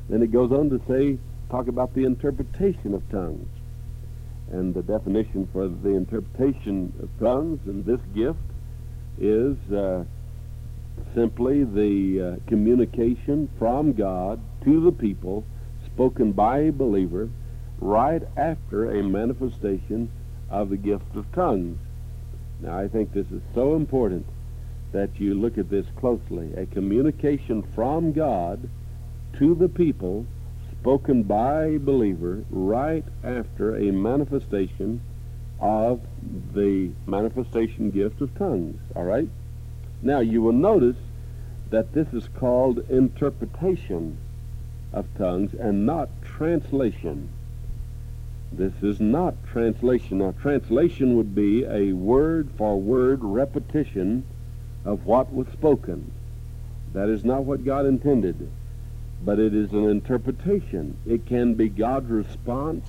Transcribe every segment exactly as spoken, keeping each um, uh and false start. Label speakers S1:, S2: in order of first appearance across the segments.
S1: Then it goes on to say, talk about the interpretation of tongues. And the definition for the interpretation of tongues in this gift is uh, simply the uh, communication from God to the people, spoken by a believer, right after a manifestation of the gift of tongues. Now, I think this is so important that you look at this closely. A communication from God to the people, spoken by a believer, right after a manifestation of the manifestation gift of tongues. All right? Now, you will notice that this is called interpretation of tongues and not translation. This is not translation. Now, translation would be a word-for-word repetition of what was spoken. That is not what God intended, but it is an interpretation. It can be God's response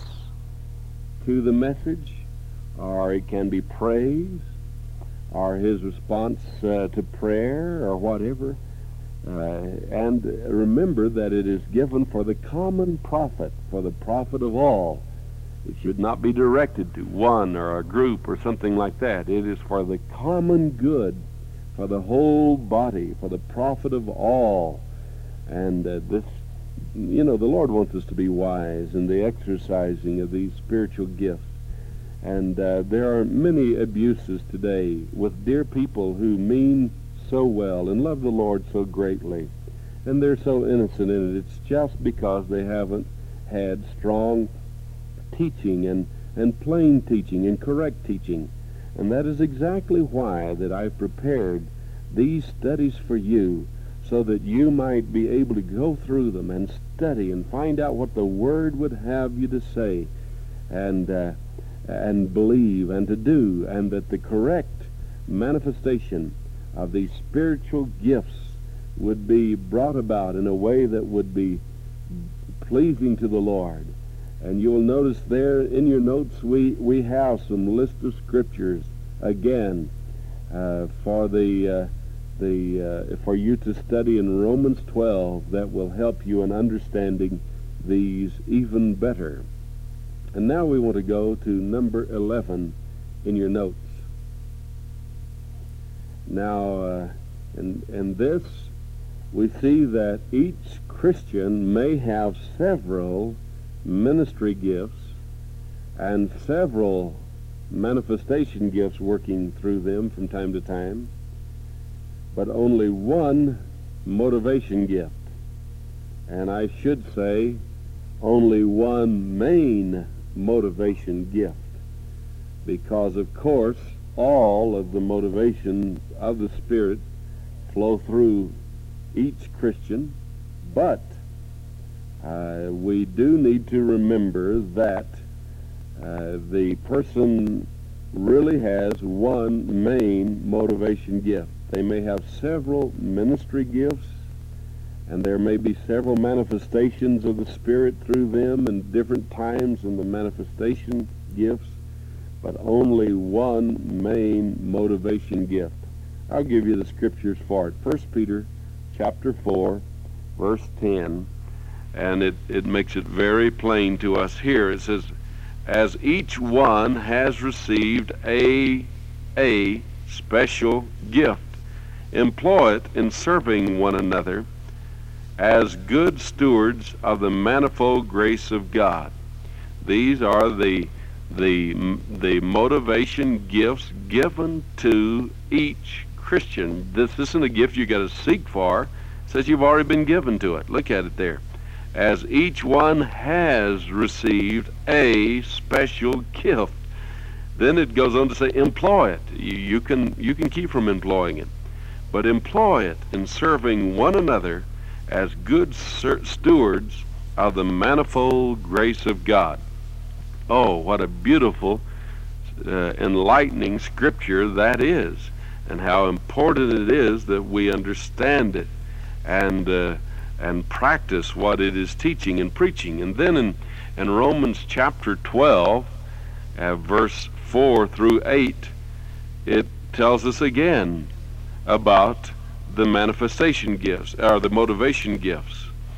S1: to the message, or it can be praise, or his response uh, to prayer, or whatever. Uh, and remember that it is given for the common profit, for the profit of all. It should not be directed to one or a group or something like that. It is for the common good, for the whole body, for the profit of all. And uh, this, you know, the Lord wants us to be wise in the exercising of these spiritual gifts. And uh, there are many abuses today with dear people who mean so well and love the Lord so greatly. And they're so innocent in it. It's just because they haven't had strong teaching and, and plain teaching and correct teaching. And that is exactly why that I've prepared these studies for you, so that you might be able to go through them and study and find out what the Word would have you to say and uh, and believe and to do, and that the correct manifestation of these spiritual gifts would be brought about in a way that would be pleasing to the Lord. And you will notice there in your notes we, we have some list of scriptures again uh, for the uh, the uh, for you to study in Romans twelve that will help you in understanding these even better. And now we want to go to number eleven in your notes. Now, uh, in, in this, we see that each Christian may have several ministry gifts and several manifestation gifts working through them from time to time, but only one motivation gift. And I should say only one main motivation gift, because of course all of the motivation of the Spirit flow through each Christian, but uh, we do need to remember that uh, the person really has one main motivation gift. They may have several ministry gifts, and there may be several manifestations of the Spirit through them in different times in the manifestation gifts, but only one main motivation gift. I'll give you the scriptures for it. First Peter chapter four, verse ten, and it, it makes it very plain to us here. It says, as each one has received a, a special gift, employ it in serving one another as good stewards of the manifold grace of God. These are the the the motivation gifts given to each Christian. This isn't a gift you got to seek for. It says you've already been given to it. Look at it there. As each one has received a special gift. Then it goes on to say, employ it. You, you can you can keep from employing it, but employ it in serving one another as good stewards of the manifold grace of God. Oh, what a beautiful, uh, enlightening scripture that is, and how important it is that we understand it and uh, and practice what it is teaching and preaching. And then in, in Romans chapter twelve, uh, verse four through eight, it tells us again about the manifestation gifts, or the motivation gifts.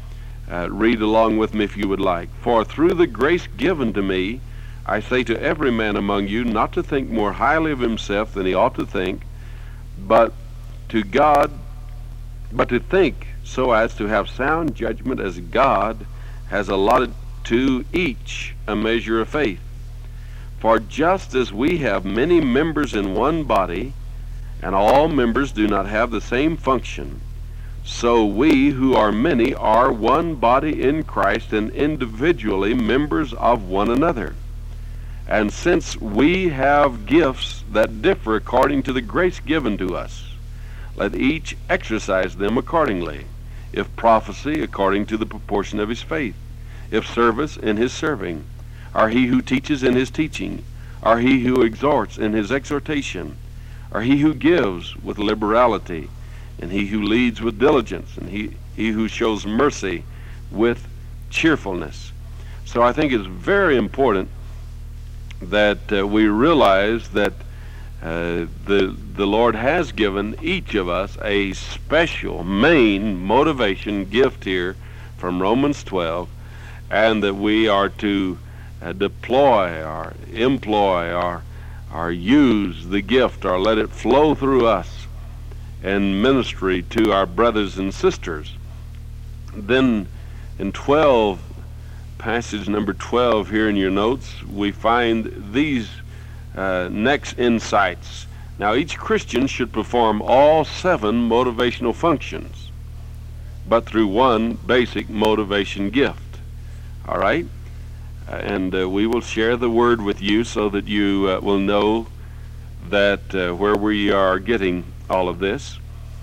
S1: Uh, read along with me if you would like. For through the grace given to me, I say to every man among you not to think more highly of himself than he ought to think, but to God, but to think so as to have sound judgment, as God has allotted to each a measure of faith. For just as we have many members in one body, and all members do not have the same function, so we who are many are one body in Christ, and individually members of one another. And since we have gifts that differ according to the grace given to us, let each exercise them accordingly. If prophecy, according to the proportion of his faith. If service, in his serving. Or he who teaches, in his teaching. Or he who exhorts, in his exhortation. Or he who gives with liberality. And he who leads with diligence. And he, he who shows mercy with cheerfulness. So I think it's very important that uh, we realize that uh, the the Lord has given each of us a special main motivation gift here from Romans twelve, and that we are to uh, deploy or employ or or use the gift or let it flow through us in ministry to our brothers and sisters. Then in twelve, passage number twelve here in your notes, we find these uh, next insights. Now, each Christian should perform all seven motivational functions, but through one basic motivation gift. All right? Uh, and uh, we will share the word with you so that you uh, will know that uh, where we are getting all of this.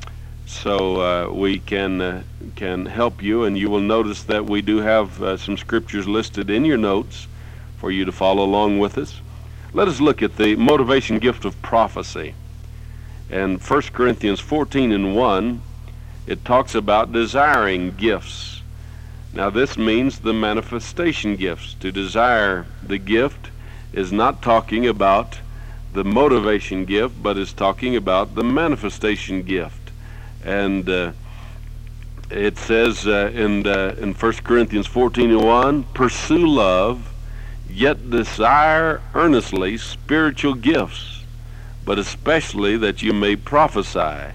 S1: So uh, we can uh, can help you, and you will notice that we do have uh, some scriptures listed in your notes for you to follow along with us. Let us look at the motivation gift of prophecy. In First Corinthians fourteen and one, it talks about desiring gifts. Now this means the manifestation gifts. To desire the gift is not talking about the motivation gift, but is talking about the manifestation gift. And uh, it says uh, in uh, in First Corinthians fourteen and one, pursue love, yet desire earnestly spiritual gifts, but especially that you may prophesy.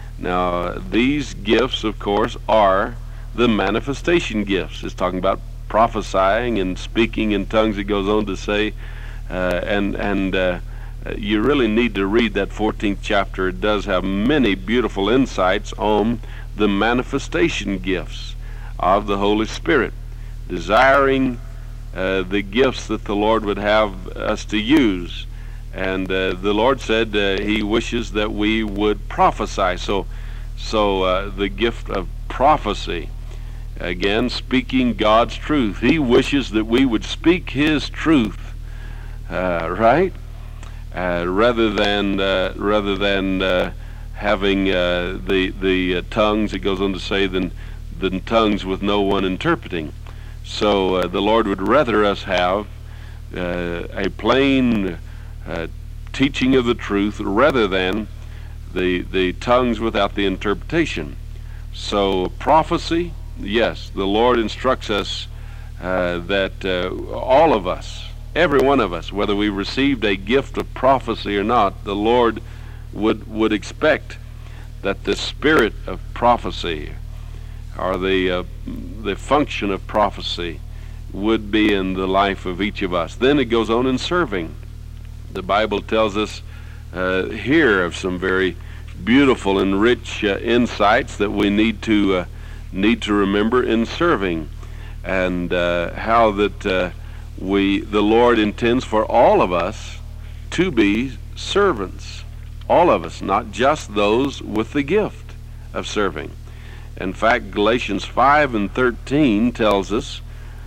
S1: Now these gifts, of course, are the manifestation gifts. It's talking about prophesying and speaking in tongues. It goes on to say, uh, and and uh, you really need to read that fourteenth chapter. It does have many beautiful insights on the manifestation gifts of the Holy Spirit, desiring uh, the gifts that the Lord would have us to use. And uh, the Lord said uh, he wishes that we would prophesy. So, so uh, the gift of prophecy, again, speaking God's truth. He wishes that we would speak his truth, uh, right? Uh, rather than uh, rather than uh, having uh, the the uh, tongues. It goes on to say than than tongues with no one interpreting. So uh, the Lord would rather us have uh, a plain uh, teaching of the truth rather than the the tongues without the interpretation. So prophecy, yes, the Lord instructs us uh, that uh, all of us, every one of us, whether we received a gift of prophecy or not, the Lord would would expect that the spirit of prophecy, or the uh, the function of prophecy, would be in the life of each of us. Then it goes on in serving. The Bible tells us uh, here of some very beautiful and rich uh, insights that we need to uh, need to remember in serving, and uh, how that uh, we the Lord intends for all of us to be servants. All of us, not just those with the gift of serving. In fact, Galatians five and thirteen tells us,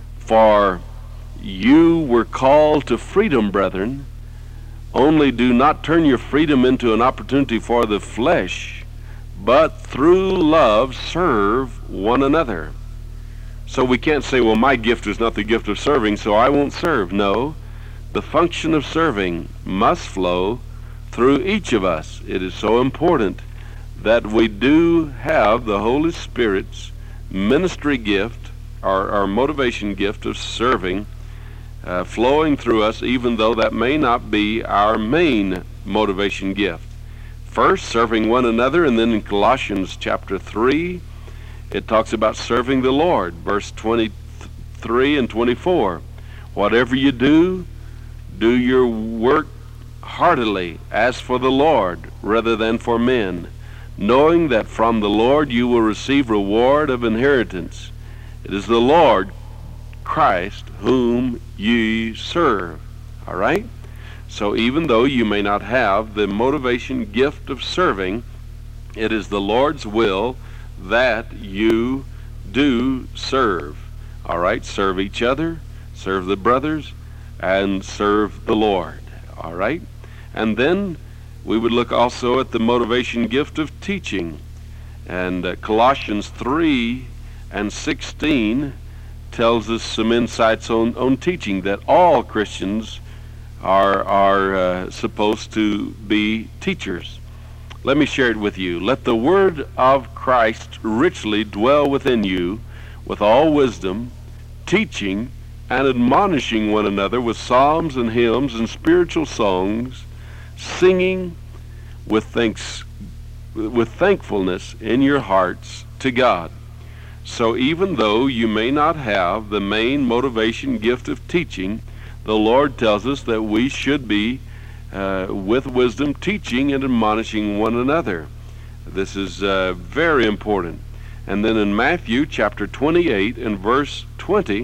S1: for you were called to freedom, brethren, only do not turn your freedom into an opportunity for the flesh, but through love serve one another. So we can't say, well, my gift is not the gift of serving, so I won't serve. No, the function of serving must flow through each of us. It is so important that we do have the Holy Spirit's ministry gift our, our motivation gift of serving uh, flowing through us, even though that may not be our main motivation gift. First, serving one another, and then in Colossians chapter three, it talks about serving the Lord, verse twenty-three and twenty-four. Whatever you do, do your work heartily, as for the Lord, rather than for men, knowing that from the Lord you will receive reward of inheritance. It is the Lord Christ whom ye serve. All right? So even though you may not have the motivation gift of serving, it is the Lord's will that you do serve. All right? Serve each other, serve the brothers, and serve the Lord. All right? And then we would look also at the motivation gift of teaching. And uh, Colossians three and sixteen tells us some insights on, on teaching, that all Christians are, are uh, supposed to be teachers. Let me share it with you. Let the word of Christ richly dwell within you with all wisdom, teaching and admonishing one another with psalms and hymns and spiritual songs, singing with thanks with thankfulness in your hearts to God. So even though you may not have the main motivation gift of teaching, the Lord tells us that we should be uh, with wisdom teaching and admonishing one another. This is uh, very important. And then in Matthew chapter twenty-eight and verse twenty,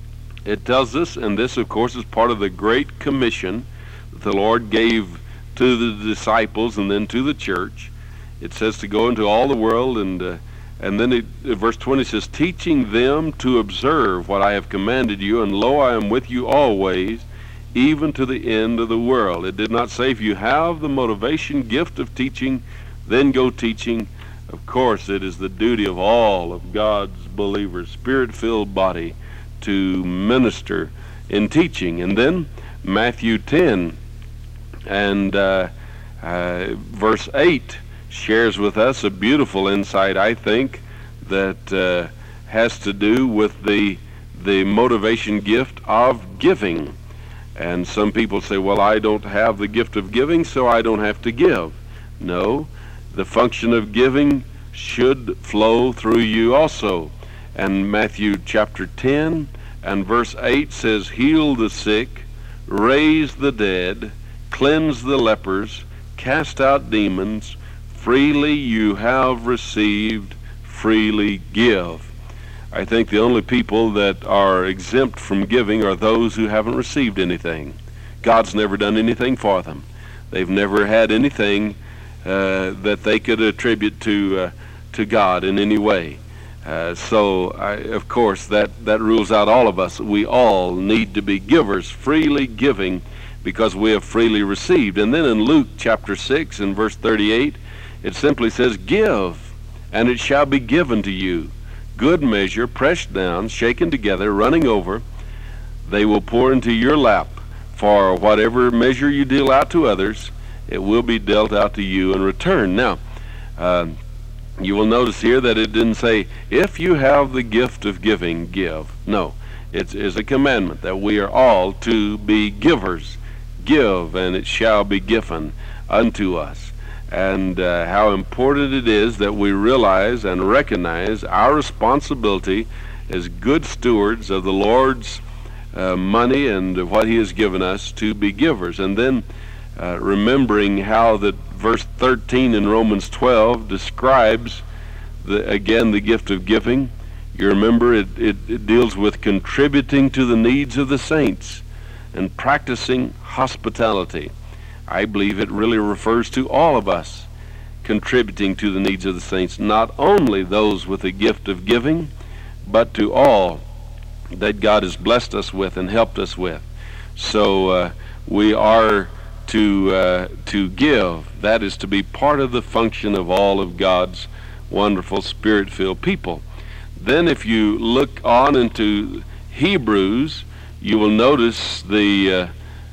S1: it tells us, and this of course is part of the Great Commission that the Lord gave to the disciples and then to the church. It says to go into all the world, and uh, and then it, verse twenty says, teaching them to observe what I have commanded you, and lo, I am with you always, even to the end of the world. It did not say if you have the motivation gift of teaching, then go teaching. Of course, it is the duty of all of God's believers, spirit-filled body, to minister in teaching. And then Matthew ten and uh, uh, verse eight shares with us a beautiful insight, I think, that uh, has to do with the the motivation gift of giving. And some people say, well, I don't have the gift of giving, so I don't have to give. No, the function of giving should flow through you also. And Matthew chapter ten and verse eight says, heal the sick, raise the dead, cleanse the lepers, cast out demons. Freely you have received, freely give. I think the only people that are exempt from giving are those who haven't received anything. God's never done anything for them. They've never had anything uh, that they could attribute to uh, to God in any way. Uh, so, I, of course, that, that rules out all of us. We all need to be givers, freely giving, because we have freely received. And then in Luke chapter six and verse thirty-eight, it simply says, give, and it shall be given to you. Good measure, pressed down, shaken together, running over, they will pour into your lap. For whatever measure you deal out to others, it will be dealt out to you in return. Now, uh, you will notice here that it didn't say, if you have the gift of giving, give. No, it is a commandment that we are all to be givers. Give, and it shall be given unto us. And uh, how important it is that we realize and recognize our responsibility as good stewards of the Lord's uh, money and what He has given us to be givers. And then uh, remembering how that verse thirteen in Romans twelve describes, the, again, the gift of giving. You remember it, it, it deals with contributing to the needs of the saints and practicing hospitality. I believe it really refers to all of us contributing to the needs of the saints, not only those with the gift of giving, but to all that God has blessed us with and helped us with. So uh, we are to uh, to give. That is to be part of the function of all of God's wonderful spirit-filled people. Then if you look on into Hebrews, you will notice the uh,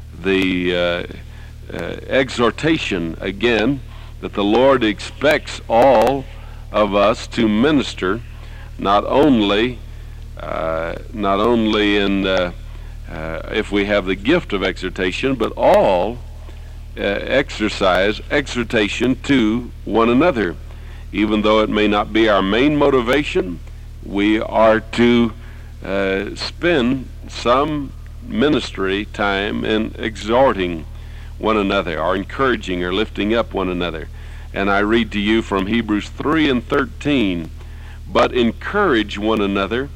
S1: the uh, uh, exhortation again that the Lord expects all of us to minister, not only uh, not only in uh, uh, if we have the gift of exhortation, but all uh, exercise exhortation to one another. Even though it may not be our main motivation, we are to uh, spend some ministry time in exhorting one another, or encouraging or lifting up one another. And I read to you from Hebrews three and thirteen, but encourage one another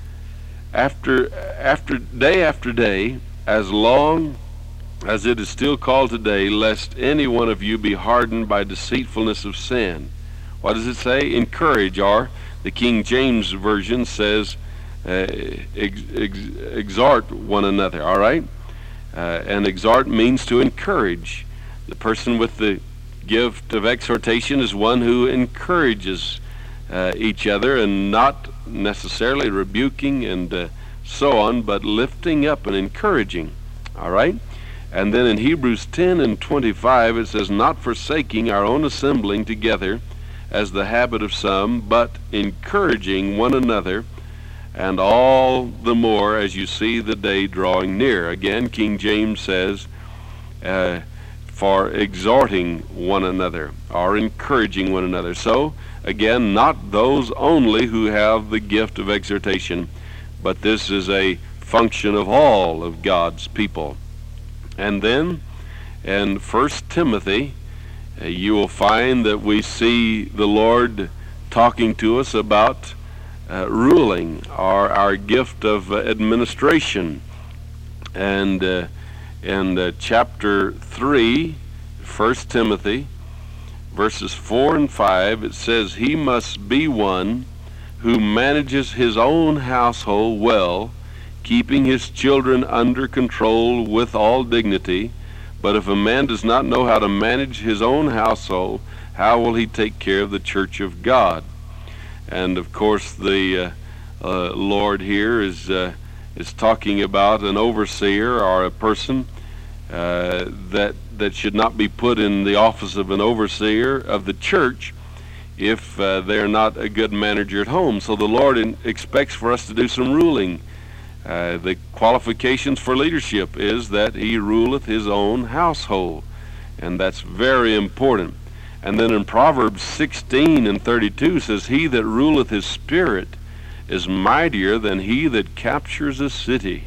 S1: after after day after day, as long as it is still called today, lest any one of you be hardened by deceitfulness of sin. What does it say? Encourage, or the King James Version says uh, ex ex exhort one another, all right? Uh, and exhort means to encourage. The person with the gift of exhortation is one who encourages uh, each other, and not necessarily rebuking and uh, so on, but lifting up and encouraging, all right? And then in Hebrews ten and twenty-five it says, not forsaking our own assembling together, as the habit of some, but encouraging one another, and all the more as you see the day drawing near. Again, King James says, uh, for exhorting one another, or encouraging one another. So, again, not those only who have the gift of exhortation, but this is a function of all of God's people. And then, in First Timothy, Uh, you will find that we see the Lord talking to us about uh, ruling, or our gift of uh, administration. And uh, in uh, chapter three, First Timothy, verses four and five, it says, he must be one who manages his own household well, keeping his children under control with all dignity. But if a man does not know how to manage his own household, how will he take care of the church of God? And of course, the uh, uh, Lord here is uh, is talking about an overseer, or a person uh, that that should not be put in the office of an overseer of the church if uh, they're not a good manager at home. So the Lord in, expects for us to do some ruling. Uh, the qualifications for leadership is that he ruleth his own household, and that's very important. And then in Proverbs sixteen and thirty-two says, he that ruleth his spirit is mightier than he that captures a city.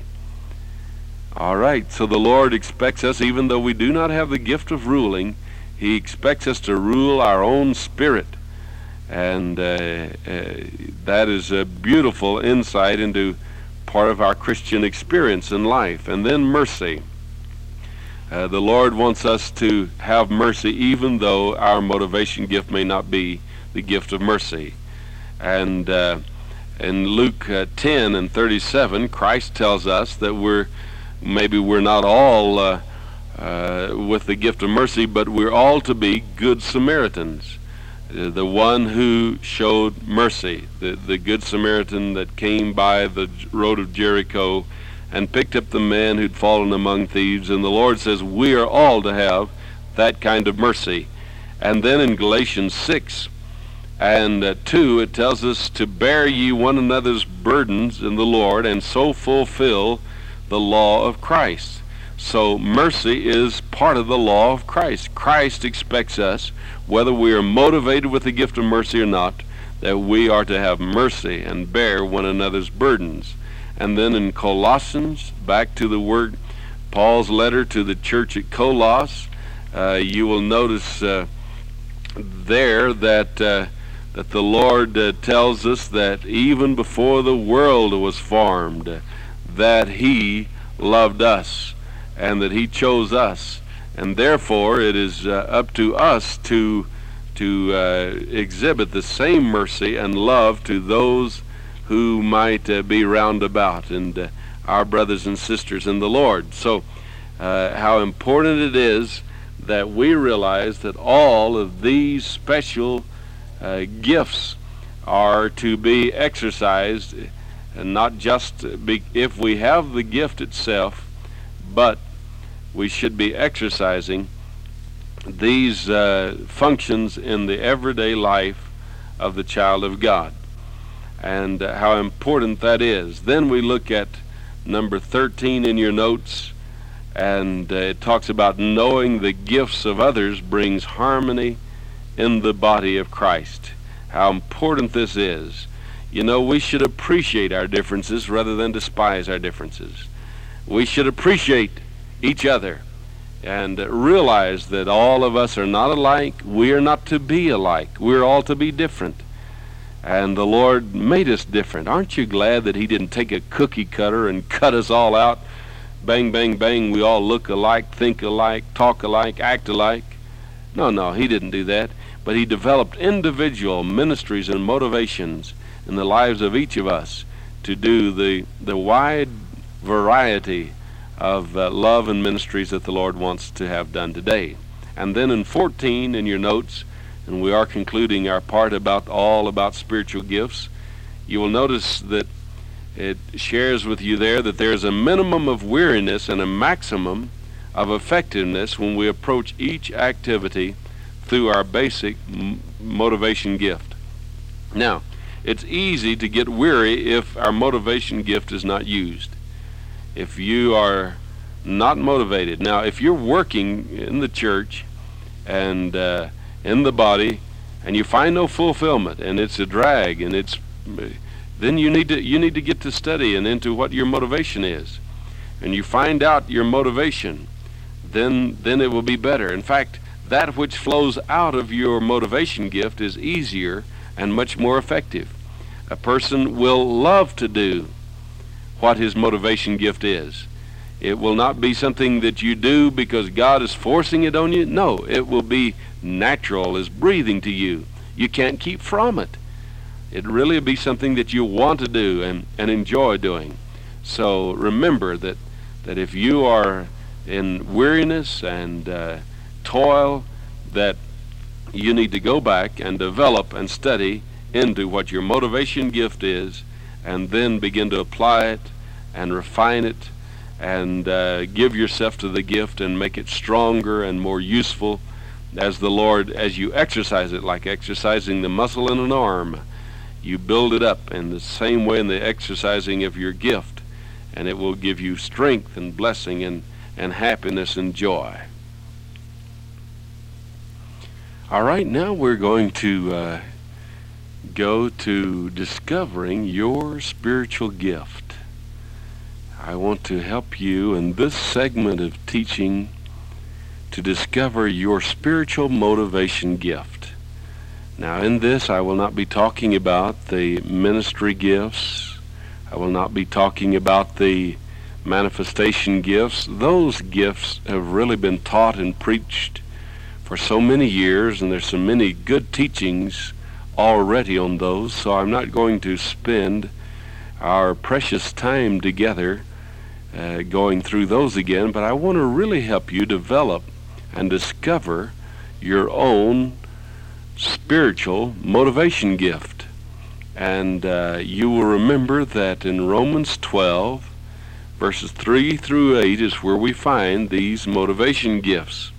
S1: All right, so the Lord expects us, even though we do not have the gift of ruling, he expects us to rule our own spirit. And uh, uh, that is a beautiful insight into part of our Christian experience in life. And then mercy. Uh, the Lord wants us to have mercy, even though our motivation gift may not be the gift of mercy. And uh, in Luke uh, ten and thirty-seven, Christ tells us that we're maybe we're not all uh, uh, with the gift of mercy, but we're all to be good Samaritans. The one who showed mercy, the, the good Samaritan that came by the road of Jericho and picked up the man who'd fallen among thieves. And the Lord says we are all to have that kind of mercy. And then in Galatians six and uh, two, it tells us to bear ye one another's burdens in the Lord, and so fulfill the law of Christ. So mercy is part of the law of Christ. Christ expects us, whether we are motivated with the gift of mercy or not, that we are to have mercy and bear one another's burdens. And then in Colossians, back to the word, Paul's letter to the church at Colossus, uh, you will notice uh, there that uh, that the Lord uh, tells us that even before the world was formed, uh, that he loved us, and that he chose us, and therefore it is uh, up to us to to uh, exhibit the same mercy and love to those who might uh, be round about, and uh, our brothers and sisters in the Lord. So uh, how important it is that we realize that all of these special uh, gifts are to be exercised, and not just be, if we have the gift itself, but we should be exercising these uh, functions in the everyday life of the child of God. And uh, how important important that is. Then we look at number thirteen in your notes, and uh, it talks about knowing the gifts of others brings harmony in the body of Christ. How important this is. You know, we should appreciate our differences rather than despise our differences. We should appreciate each other and realize that all of us are not alike. We are not to be alike. We're all to be different. And the Lord made us different. Aren't you glad that he didn't take a cookie cutter and cut us all out? Bang, bang, bang, we all look alike, think alike, talk alike, act alike. No, no, he didn't do that. But he developed individual ministries and motivations in the lives of each of us to do the, the wide variety of uh, love and ministries that the Lord wants to have done today. And then in fourteen in your notes, and we are concluding our part about all about spiritual gifts, you will notice that it shares with you there that there's a minimum of weariness and a maximum of effectiveness when we approach each activity through our basic m motivation gift. Now, it's easy to get weary if our motivation gift is not used. If you are not motivated. Now, if you're working in the church and uh, in the body and you find no fulfillment and it's a drag and it's then you need to you need to get to study and into what your motivation is, and you find out your motivation, then then it will be better. In fact, that which flows out of your motivation gift is easier and much more effective. A person will love to do what his motivation gift is. It will not be something that you do because God is forcing it on you. No, it will be natural as breathing to you. You can't keep from it. It really will be something that you want to do and, and enjoy doing. So remember that, that if you are in weariness and uh, toil, that you need to go back and develop and study into what your motivation gift is, and then begin to apply it and refine it and uh, give yourself to the gift and make it stronger and more useful as the Lord, as you exercise it, like exercising the muscle in an arm. You build it up in the same way in the exercising of your gift, and it will give you strength and blessing and, and happiness and joy. All right, now we're going to uh, go to discovering your spiritual gift. I want to help you in this segment of teaching to discover your spiritual motivation gift. Now, in this, I will not be talking about the ministry gifts. I will not be talking about the manifestation gifts. Those gifts have really been taught and preached for so many years, and there's so many good teachings already on those, so I'm not going to spend our precious time together uh, going through those again, but I want to really help you develop and discover your own spiritual motivation gift. And uh, you will remember that in Romans twelve, verses three through eight is where we find these motivation gifts.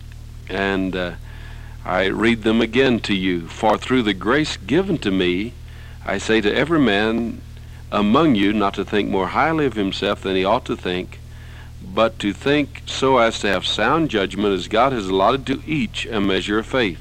S1: And uh, I read them again to you. For through the grace given to me, I say to every man among you not to think more highly of himself than he ought to think, but to think so as to have sound judgment, as God has allotted to each a measure of faith.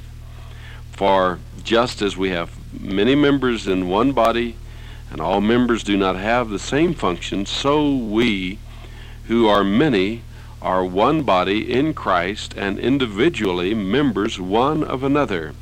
S1: For just as we have many members in one body, and all members do not have the same function, so we, who are many, are one body in Christ, and individually members one of another.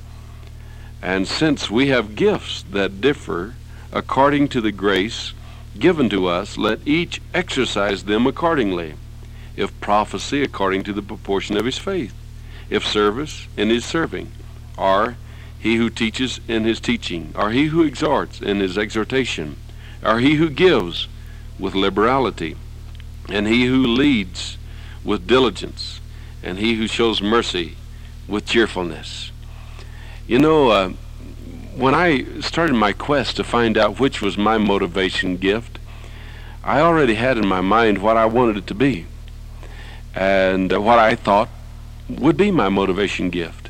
S1: And since we have gifts that differ according to the grace given to us, let each exercise them accordingly. If prophecy, according to the proportion of his faith. If service, in his serving. Or he who teaches, in his teaching. Or he who exhorts, in his exhortation. Or he who gives, with liberality. And he who leads, with diligence. And he who shows mercy, with cheerfulness. You know, uh, when I started my quest to find out which was my motivation gift, I already had in my mind what I wanted it to be, and uh, what I thought would be my motivation gift.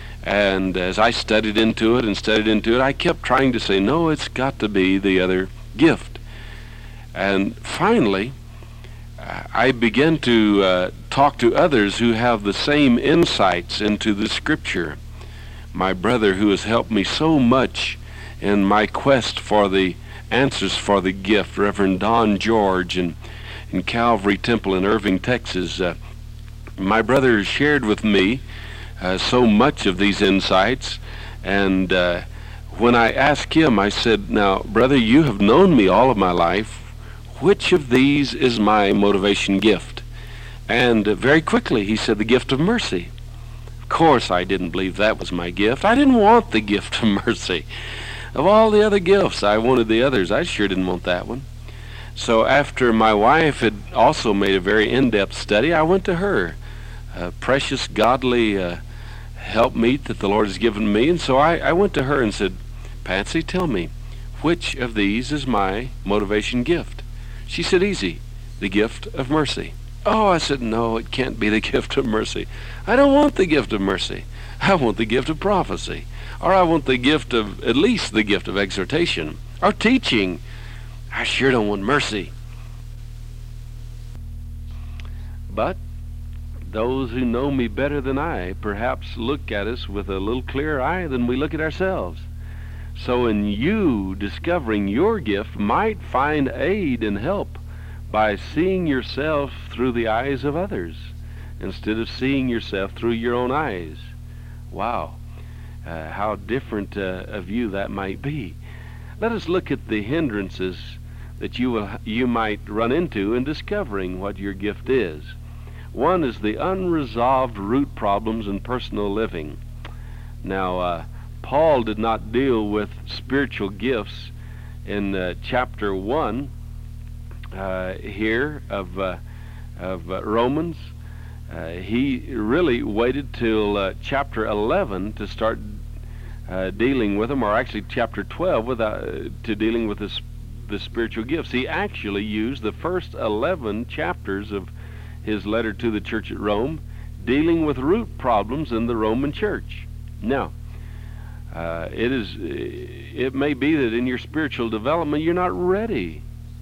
S1: And as I studied into it and studied into it, I kept trying to say, no, it's got to be the other gift. And finally, I began to uh, talk to others who have the same insights into the Scripture. My brother, who has helped me so much in my quest for the answers for the gift, Reverend Don George, in, in Calvary Temple in Irving, Texas, uh, my brother shared with me uh, so much of these insights, and uh, when I asked him, I said, "Now, brother, you have known me all of my life. Which of these is my motivation gift?" And uh, very quickly he said, "The gift of mercy." Of course, I didn't believe that was my gift. I didn't want the gift of mercy. Of all the other gifts, I wanted the others. I sure didn't want that one. So after my wife had also made a very in-depth study, I went to her, a precious, godly uh, helpmeet that the Lord has given me. And so I, I went to her and said, "Patsy, tell me, which of these is my motivation gift?" She said, "Easy, the gift of mercy." Oh, I said, "No, it can't be the gift of mercy. I don't want the gift of mercy. I want the gift of prophecy. Or I want the gift of, at least the gift of exhortation or teaching. I sure don't want mercy." But those who know me better than I perhaps look at us with a little clearer eye than we look at ourselves. So in you discovering your gift might find aid and help by seeing yourself through the eyes of others instead of seeing yourself through your own eyes. Wow, uh, how different uh, a view that might be. Let us look at the hindrances that you will you might run into in discovering what your gift is. One is the unresolved root problems in personal living. Now, uh, Paul did not deal with spiritual gifts in uh, chapter one uh, here of, uh, of uh, Romans. Uh, he really waited till uh, chapter eleven to start uh, dealing with them, or actually chapter twelve with, uh, to dealing with the, the spiritual gifts. He actually used the first eleven chapters of his letter to the church at Rome dealing with root problems in the Roman church. Now, Uh, it is. It may be that in your spiritual development you're not ready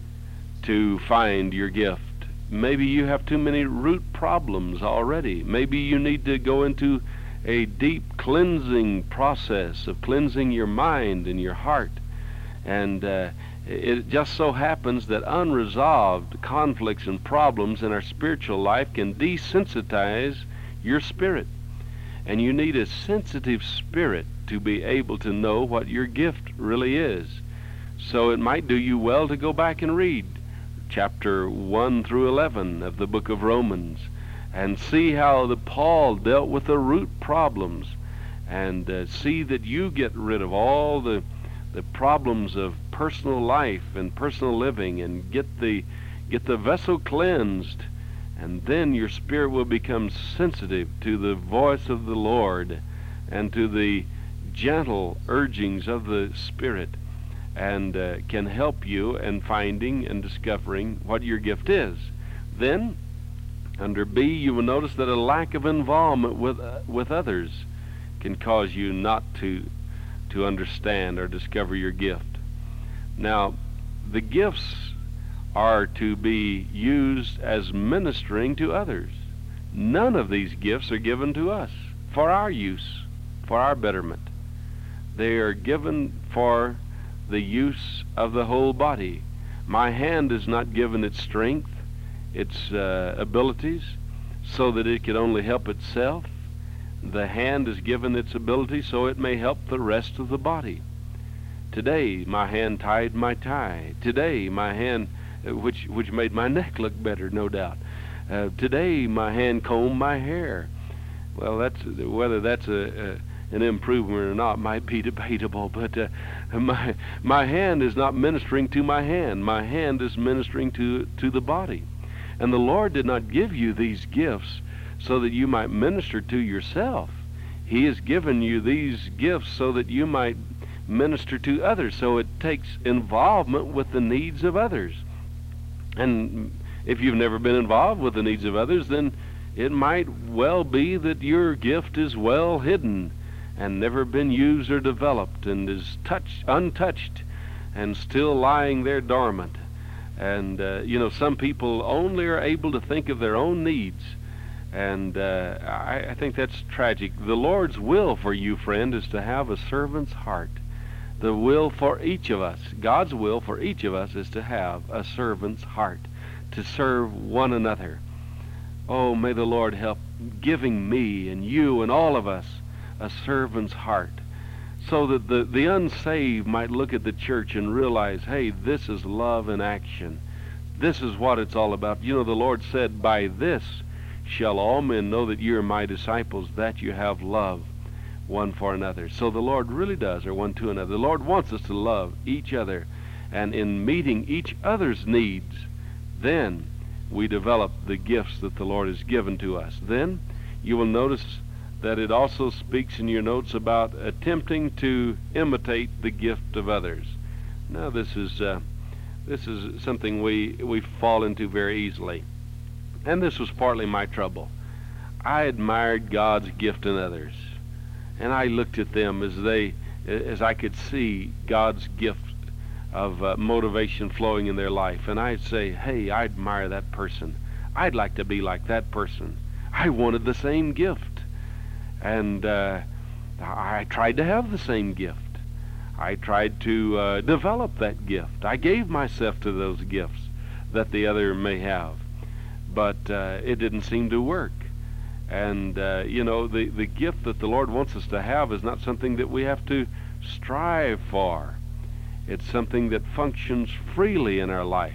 S1: to find your gift. Maybe you have too many root problems already. Maybe you need to go into a deep cleansing process of cleansing your mind and your heart. And uh, it just so happens that unresolved conflicts and problems in our spiritual life can desensitize your spirit. And you need a sensitive spirit to be able to know what your gift really is. So it might do you well to go back and read chapter one through eleven of the book of Romans and see how the Paul dealt with the root problems, and uh, see that you get rid of all the the problems of personal life and personal living, and get the get the vessel cleansed, and then your spirit will become sensitive to the voice of the Lord and to the gentle urgings of the Spirit, and uh, can help you in finding and discovering what your gift is. Then, under B, you will notice that a lack of involvement with uh, with others can cause you not to to understand or discover your gift. Now, the gifts are to be used as ministering to others. None of these gifts are given to us for our use, for our betterment. They are given for the use of the whole body. My hand is not given its strength, its uh, abilities, so that it can only help itself. The hand is given its ability so it may help the rest of the body. Today, my hand tied my tie. Today, my hand, which which made my neck look better, no doubt. Uh, today, my hand combed my hair. Well, that's whether that's a, a an improvement or not might be debatable, but uh, my my hand is not ministering to my hand. My hand is ministering to to the body. And the Lord did not give you these gifts so that you might minister to yourself. He has given you these gifts so that you might minister to others. So it takes involvement with the needs of others. And if you've never been involved with the needs of others, then it might well be that your gift is well hidden and never been used or developed, and is touched, untouched and still lying there dormant. And, uh, you know, some people only are able to think of their own needs. And uh, I, I think that's tragic. The Lord's will for you, friend, is to have a servant's heart. The will for each of us, God's will for each of us, is to have a servant's heart, to serve one another. Oh, may the Lord help giving me and you and all of us a servant's heart, so that the, the unsaved might look at the church and realize, hey, this is love in action. This is what it's all about. You know, the Lord said, by this shall all men know that you are my disciples, that you have love one for another. So the Lord really does, or one to another. The Lord wants us to love each other, and in meeting each other's needs, then we develop the gifts that the Lord has given to us. Then you will notice that it also speaks in your notes about attempting to imitate the gift of others. Now this is uh, this is something we we fall into very easily, and this was partly my trouble. I admired God's gift in others, and I looked at them as they as I could see God's gift of uh, motivation flowing in their life, and I'd say, hey, I admire that person. I'd like to be like that person. I wanted the same gift. And uh, I tried to have the same gift. I tried to uh, develop that gift. I gave myself to those gifts that the other may have. But uh, it didn't seem to work. And, uh, you know, the, the gift that the Lord wants us to have is not something that we have to strive for. It's something that functions freely in our life.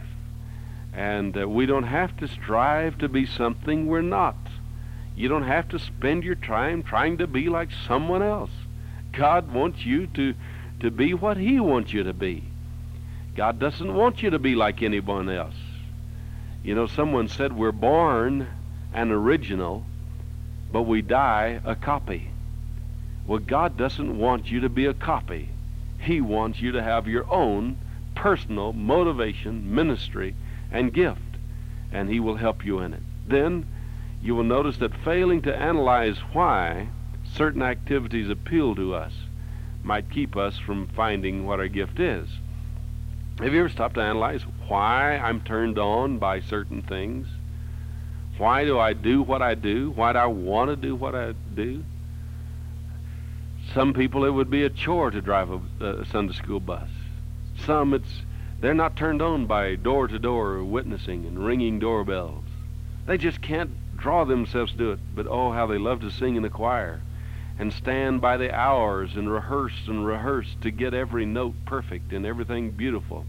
S1: And uh, we don't have to strive to be something we're not. You don't have to spend your time trying to be like someone else. God wants you to, to be what He wants you to be. God doesn't want you to be like anyone else. You know, someone said we're born an original, but we die a copy. Well, God doesn't want you to be a copy. He wants you to have your own personal motivation, ministry, and gift, and He will help you in it. Then you will notice that failing to analyze why certain activities appeal to us might keep us from finding what our gift is. Have you ever stopped to analyze why I'm turned on by certain things? Why do I do what I do? Why do I want to do what I do? Some people, it would be a chore to drive a, a Sunday school bus. Some, it's they're not turned on by door-to-door witnessing and ringing doorbells. They just can't draw themselves to do it. But oh, how they love to sing in the choir and stand by the hours and rehearse and rehearse to get every note perfect and everything beautiful.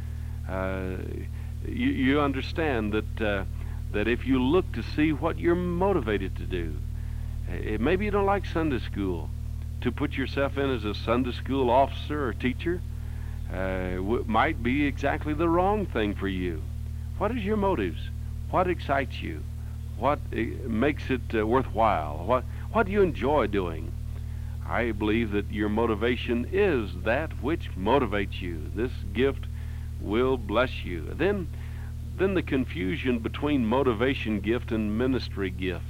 S1: Uh, you, you understand that uh, that if you look to see what you're motivated to do, uh, maybe you don't like Sunday school. To put yourself in as a Sunday school officer or teacher uh, w- might be exactly the wrong thing for you. What is your motives? What excites you? What uh, makes it uh, worthwhile? What what do you enjoy doing? I believe that your motivation is that which motivates you. This gift will bless you. Then, then the confusion between motivation gift and ministry gift.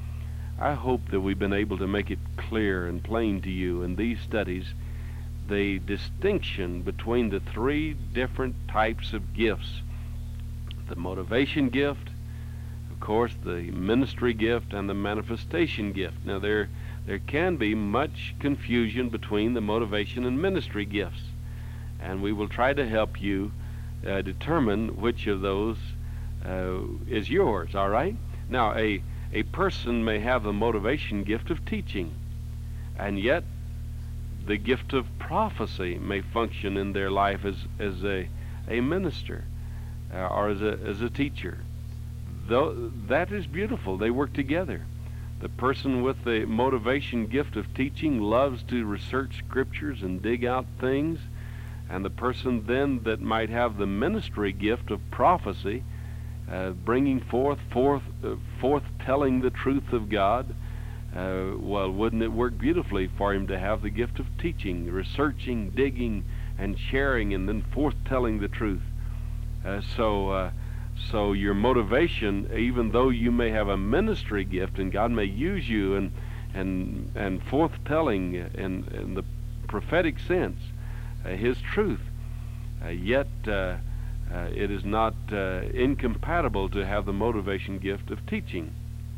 S1: I hope that we've been able to make it clear and plain to you in these studies the distinction between the three different types of gifts. The motivation gift, of course, the ministry gift, and the manifestation gift. Now, there, there can be much confusion between the motivation and ministry gifts, and we will try to help you uh, determine which of those uh, is yours, all right? Now, a A person may have the motivation gift of teaching, and yet the gift of prophecy may function in their life as, as a, a minister uh, or as a, as a teacher. Though, that is beautiful. They work together. The person with the motivation gift of teaching loves to research scriptures and dig out things, and the person then that might have the ministry gift of prophecy, Uh, bringing forth, forth, uh, forth telling the truth of God, uh, well, wouldn't it work beautifully for him to have the gift of teaching, researching, digging, and sharing, and then forth telling the truth? Uh, so, uh, so your motivation, even though you may have a ministry gift, and God may use you, and and and forth telling in, in the prophetic sense, uh, His truth. Uh, yet uh, uh, it is not uh, incompatible to have the motivation gift of teaching.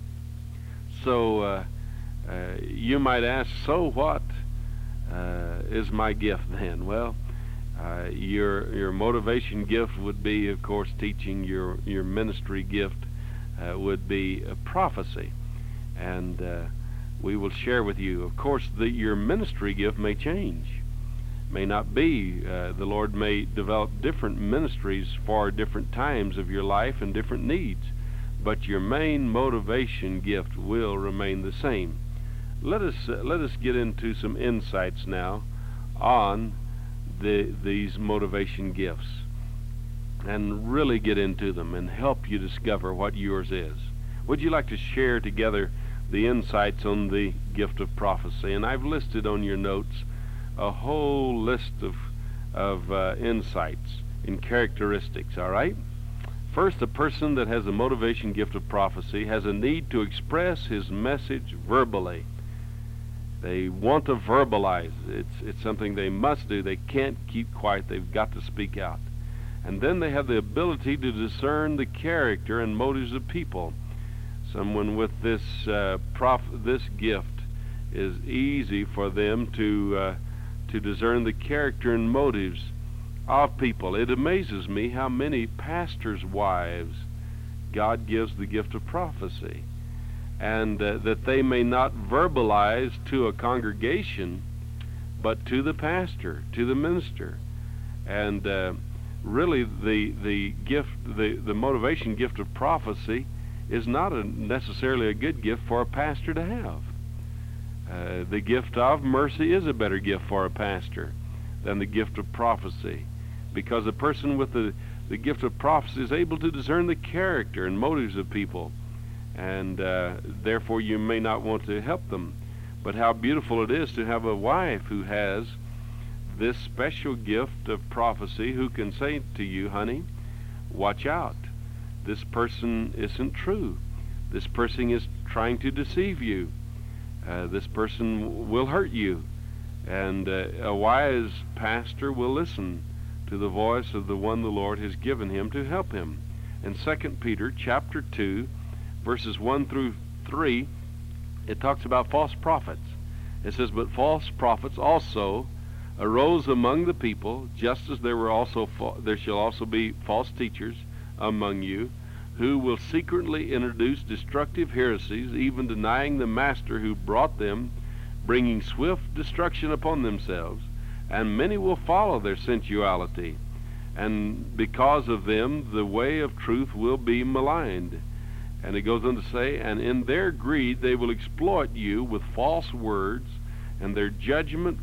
S1: So uh, uh, you might ask, so what uh, is my gift then? Well, uh, your your motivation gift would be, of course, teaching. Your your ministry gift uh, would be a prophecy, and uh, we will share with you. Of course, the, your ministry gift may change, may not be. Uh, the Lord may develop different ministries for different times of your life and different needs, but your main motivation gift will remain the same. Let us uh, let us get into some insights now on the these motivation gifts, and really get into them and help you discover what yours is. Would you like to share together the insights on the gift of prophecy? And I've listed on your notes a whole list of of uh, insights and characteristics. All right. First, a person that has a motivation gift of prophecy has a need to express his message verbally. They want to verbalize. It's, it's something they must do. They can't keep quiet. They've got to speak out. And then they have the ability to discern the character and motives of people. Someone with this uh, prof this gift is easy for them to uh, to discern the character and motives of people. It amazes me how many pastors' wives God gives the gift of prophecy, and uh, that they may not verbalize to a congregation, but to the pastor, to the minister. And uh, really, the the gift, the the motivation gift of prophecy, is not a, necessarily a good gift for a pastor to have. Uh, the gift of mercy is a better gift for a pastor than the gift of prophecy, because a person with the the gift of prophecy is able to discern the character and motives of people, and uh, therefore you may not want to help them. But how beautiful it is to have a wife who has this special gift of prophecy, who can say to you, honey, watch out. This person isn't true. This person is trying to deceive you. Uh, this person will hurt you. And uh, a wise pastor will listen to the voice of the one the Lord has given him to help him. In Second Peter chapter two, verses one through three, it talks about false prophets. It says, but false prophets also arose among the people, just as there were also there shall also be false teachers among you, who will secretly introduce destructive heresies, even denying the master who brought them, bringing swift destruction upon themselves. And many will follow their sensuality, and because of them the way of truth will be maligned. And it goes on to say, and in their greed they will exploit you with false words, and their judgment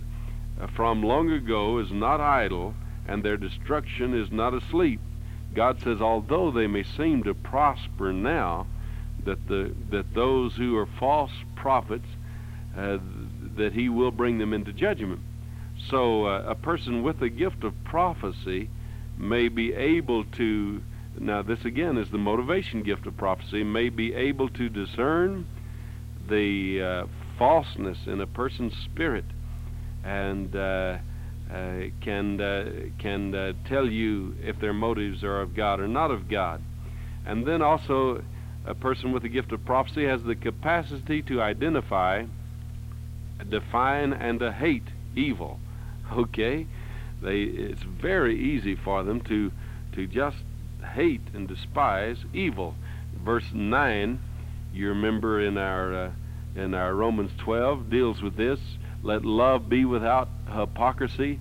S1: from long ago is not idle, and their destruction is not asleep. God says, although they may seem to prosper now, that the that those who are false prophets, uh, that he will bring them into judgment. So uh, a person with a gift of prophecy may be able to, now this again is the motivation gift of prophecy, may be able to discern the uh, falseness in a person's spirit, and uh, uh, can uh, can uh, tell you if their motives are of God or not of God. And then also a person with the gift of prophecy has the capacity to identify, define, and to hate evil. Okay, they it's very easy for them to to just hate and despise evil. Verse nine, you remember in our uh, in our Romans twelve, deals with this. Let love be without hypocrisy.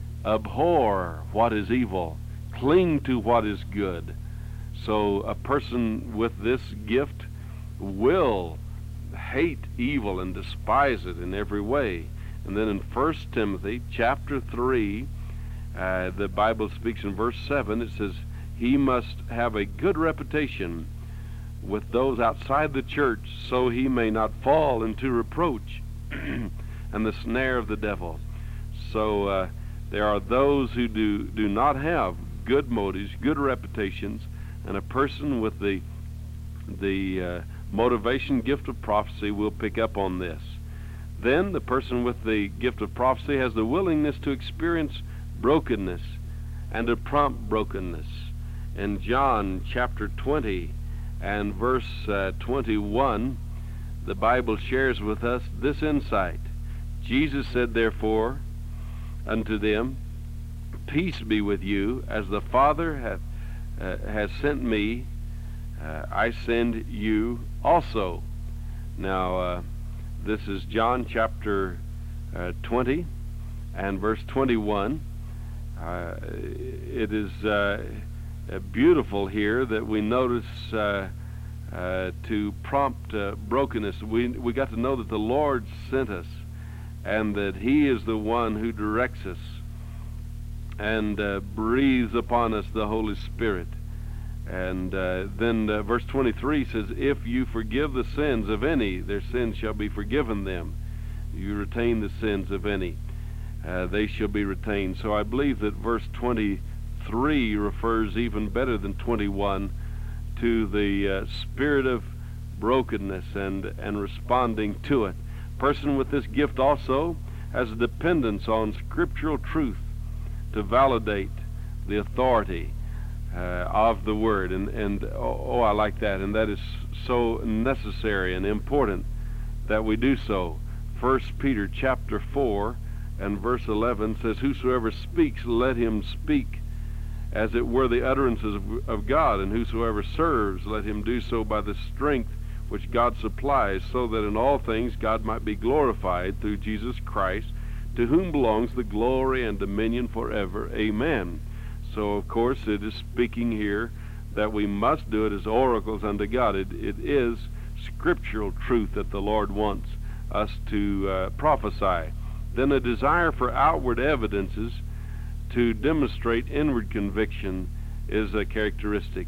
S1: Abhor what is evil. Cling to what is good. So a person with this gift will hate evil and despise it in every way. And then in First Timothy chapter three, uh, the Bible speaks in verse seven, it says, he must have a good reputation with those outside the church, so he may not fall into reproach and the snare of the devil. So uh, there are those who do, do not have good motives, good reputations, and a person with the, the uh, motivation gift of prophecy will pick up on this. Then the person with the gift of prophecy has the willingness to experience brokenness and to prompt brokenness. In John chapter twenty and verse uh, twenty-one, the Bible shares with us this insight. Jesus said, therefore, unto them, peace be with you, as the Father hath, uh, has sent me, uh, I send you also. Now, uh, this is John chapter uh, twenty and verse twenty-one. Uh, it is uh, beautiful here that we notice uh, uh, to prompt uh, brokenness. We, we got to know that the Lord sent us, and that He is the one who directs us and uh, breathes upon us the Holy Spirit. And uh, then uh, verse twenty-three says, if you forgive the sins of any, their sins shall be forgiven them. You retain the sins of any, uh, they shall be retained. So I believe that verse twenty-three refers even better than twenty-one to the uh, spirit of brokenness and, and responding to it. Person with this gift also has a dependence on scriptural truth to validate the authority uh, of the Word. And, and oh, oh, I like that. And that is so necessary and important that we do so. First Peter chapter four and verse eleven says, whosoever speaks, let him speak as it were the utterances of, of God, and whosoever serves, let him do so by the strength which God supplies, so that in all things God might be glorified through Jesus Christ, to whom belongs the glory and dominion forever. Amen. So, of course, it is speaking here that we must do it as oracles unto God. It, it is scriptural truth that the Lord wants us to uh, prophesy. Then a desire for outward evidences to demonstrate inward conviction is a characteristic.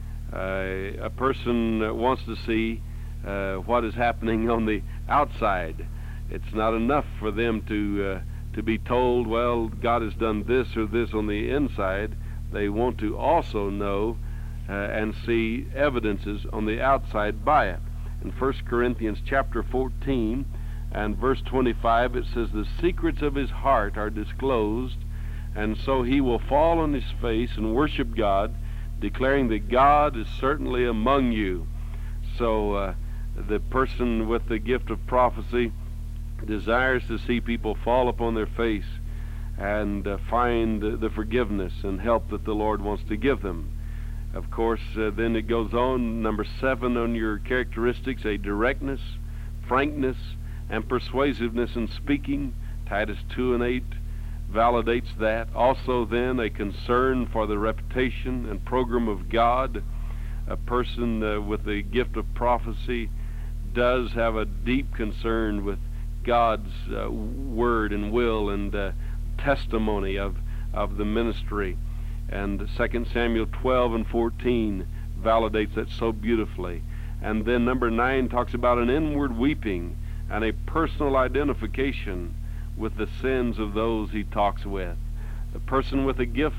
S1: Uh, a person wants to see uh, what is happening on the outside. It's not enough for them to uh, to be told, well, God has done this or this on the inside. They want to also know uh, and see evidences on the outside by it. In First Corinthians chapter fourteen and verse twenty-five, it says, the secrets of his heart are disclosed, and so he will fall on his face and worship God, declaring that God is certainly among you. So uh, the person with the gift of prophecy desires to see people fall upon their face and uh, find uh, the forgiveness and help that the Lord wants to give them. Of course, uh, then it goes on, number seven on your characteristics, a directness, frankness, and persuasiveness in speaking. Titus two and eight validates that. Also then a concern for the reputation and program of God. A person uh, with the gift of prophecy does have a deep concern with God's uh, word and will and uh, testimony of, of the ministry. And Second Samuel twelve and fourteen validates that so beautifully. And then number nine talks about an inward weeping and a personal identification with the sins of those he talks with. The person with a gift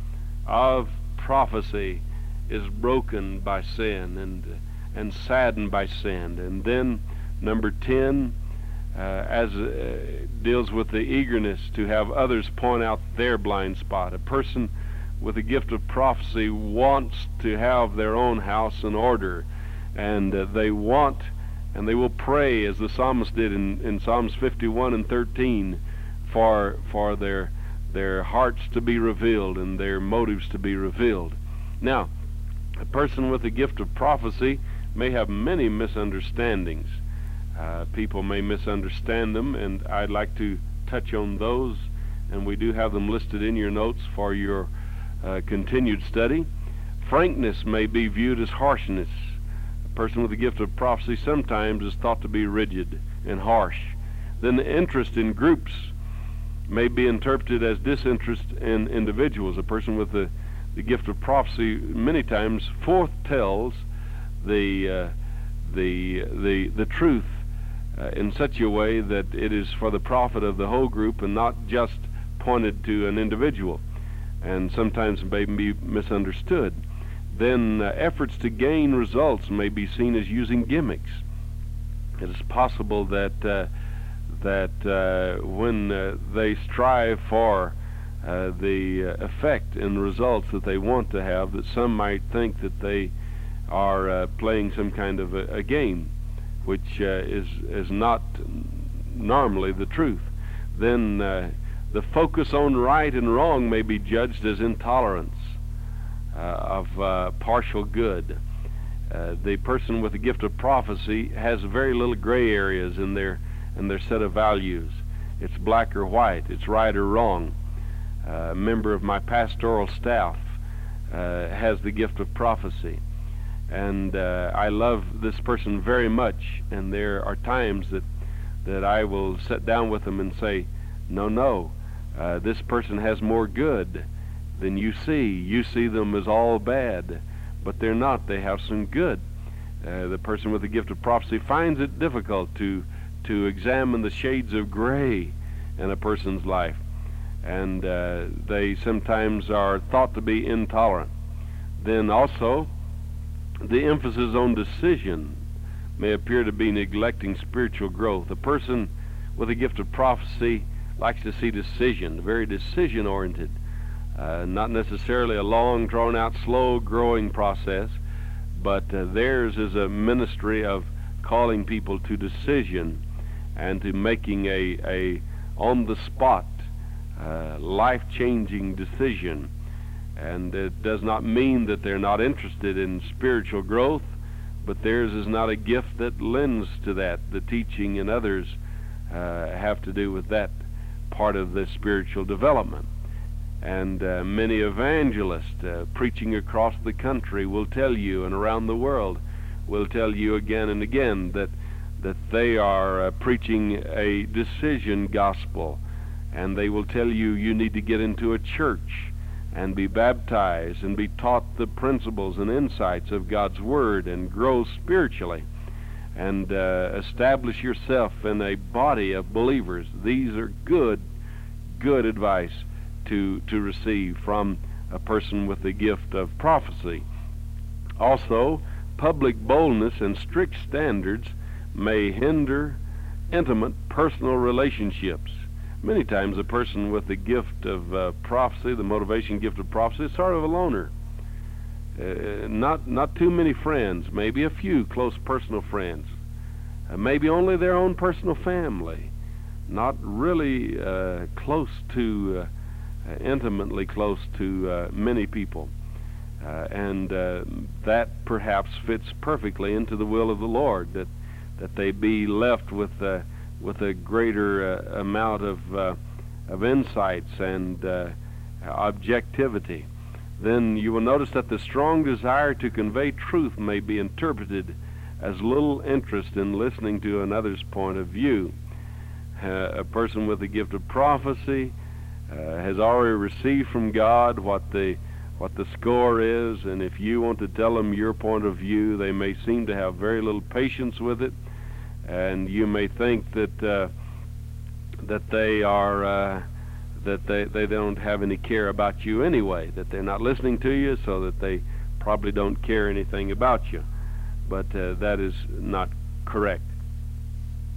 S1: of prophecy is broken by sin and and saddened by sin. And then number ten, uh, as uh, deals with the eagerness to have others point out their blind spot. A person with a gift of prophecy wants to have their own house in order, and uh, they want and they will pray, as the psalmist did in, in Psalms fifty-one and thirteen, for for their their hearts to be revealed and their motives to be revealed. Now, a person with a gift of prophecy may have many misunderstandings. Uh, people may misunderstand them, and I'd like to touch on those, and we do have them listed in your notes for your uh, continued study. Frankness may be viewed as harshness. A person with a gift of prophecy sometimes is thought to be rigid and harsh. Then the interest in groups may be interpreted as disinterest in individuals. A person with the, the gift of prophecy many times foretells the uh, the the the truth uh, in such a way that it is for the profit of the whole group and not just pointed to an individual, and sometimes may be misunderstood. Then uh, efforts to gain results may be seen as using gimmicks. It is possible that uh, that uh, when uh, they strive for uh, the uh, effect and results that they want to have, that some might think that they are uh, playing some kind of a, a game, which uh, is, is not normally the truth. Then uh, the focus on right and wrong may be judged as intolerance uh, of uh, partial good. Uh, the person with the gift of prophecy has very little gray areas in their in their set of values. It's black or white. It's right or wrong. Uh, a member of my pastoral staff uh, has the gift of prophecy, and uh, I love this person very much. And there are times that that I will sit down with them and say, "No, no, uh, this person has more good than you see. You see them as all bad." But they're not. They have some good. Uh, the person with the gift of prophecy finds it difficult to to examine the shades of gray in a person's life, and uh, they sometimes are thought to be intolerant. Then also, the emphasis on decision may appear to be neglecting spiritual growth. A person with a gift of prophecy likes to see decision, very decision-oriented. Uh, not necessarily a long, drawn-out, slow-growing process, but uh, theirs is a ministry of calling people to decision and to making a, a on-the-spot, uh, life-changing decision. And it does not mean that they're not interested in spiritual growth, but theirs is not a gift that lends to that. The teaching and others uh, have to do with that part of the spiritual development. And uh, many evangelists uh, preaching across the country will tell you, and around the world will tell you again and again, that that they are uh, preaching a decision gospel, and they will tell you you need to get into a church and be baptized and be taught the principles and insights of God's Word and grow spiritually and uh, establish yourself in a body of believers. These are good, good advice to to receive from a person with the gift of prophecy. Also, public boldness and strict standards may hinder intimate personal relationships. Many times a person with the gift of uh, prophecy, the motivation gift of prophecy, is sort of a loner. Uh, not not too many friends, maybe a few close personal friends, uh, maybe only their own personal family, not really uh, close to uh, Uh, intimately close to uh, many people, uh, and uh, that perhaps fits perfectly into the will of the Lord, that that they be left with uh, with a greater uh, amount of uh, of insights and uh, objectivity. Then you will notice that the strong desire to convey truth may be interpreted as little interest in listening to another's point of view. Uh, a person with the gift of prophecy Uh, has already received from God what the what the score is, and if you want to tell them your point of view, they may seem to have very little patience with it, and you may think that uh, that they are uh, that they they don't have any care about you anyway, that they're not listening to you, so that they probably don't care anything about you. But uh, that is not correct.